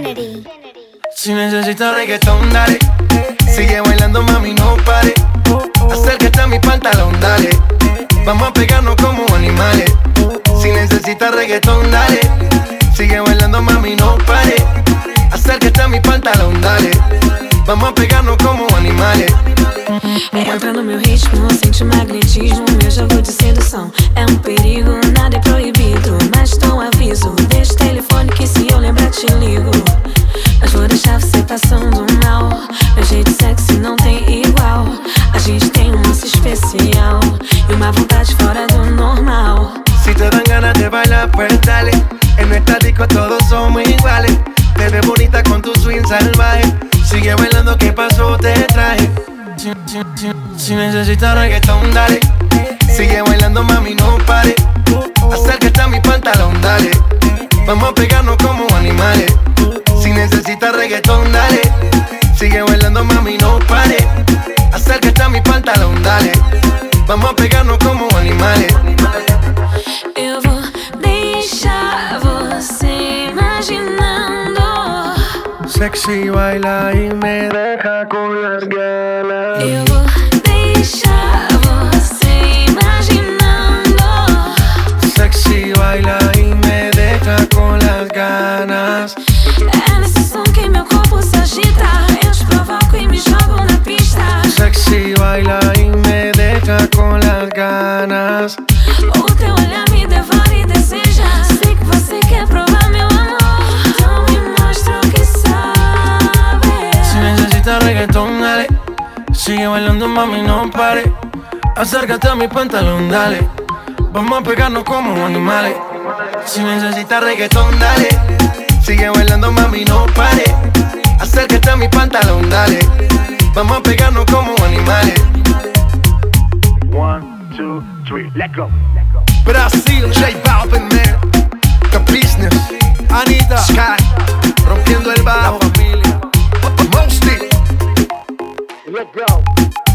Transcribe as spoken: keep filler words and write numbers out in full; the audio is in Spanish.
Kennedy. Si necesitas reggaetón, dale. Sigue bailando, mami, no pare. Acércate a mi pantalón, dale. Vamos a pegarnos como animales. Si necesitas reggaetón, dale. Sigue bailando, mami, no pare. Acércate a mi pantalón, dale. Vamos a pegarnos como animales. Entra no meu ritmo, sente o magnetismo, meu jogo de sedução. É um perigo, nada é proibido, mas dou um aviso. Deixa o telefone que se eu lembrar te ligo. Mas vou deixar você passando mal. Meu jeito sexy não tem igual. A gente tem um lance especial e uma vontade fora do normal. Si te dan ganas de bailar, pues dale. En esta disco todos somos iguales. Te ves bonita con tu swing salvaje. Sigue bailando, ¿qué pasó? Te traje. Si, si, si, si necesitas reggaetón, dale. Sigue bailando, mami, no pare. Acércate a mi pantalón, dale. Vamos a pegarnos como animales. Si necesitas reggaetón, dale. Sigue bailando, mami, no pare. Acércate a mi pantalón, dale. Vamos a pegarnos como animales. Eu vou deixar você imaginando. Sexy baila y me deja con las ganas. Eu vou deixar você imaginando. Sexy baila y me deja con las ganas. É nesse som que meu corpo se agita. Eu te provoco e me jogo na pista. Sexy baila y me deja con las ganas. O teu olhar me devora e deseja. Sei que você quer provar meu amor. Então me mostra o que sabe. Si necesitas reggaetón, dale. Sigue bailando, mami, no pare. Acércate a mi pantalón, dale. Vamos a pegarnos como animales. Si necesitas reggaetón, dale. Sigue bailando, mami, no pare. Acércate a mi pantalón, dale. Vamos a pegarnos como animales. One, two, three, let go. Brasil, J Balvin, man. The Business, Anita, Sky, rompiendo el bajo. La familia, Mosty. Let go.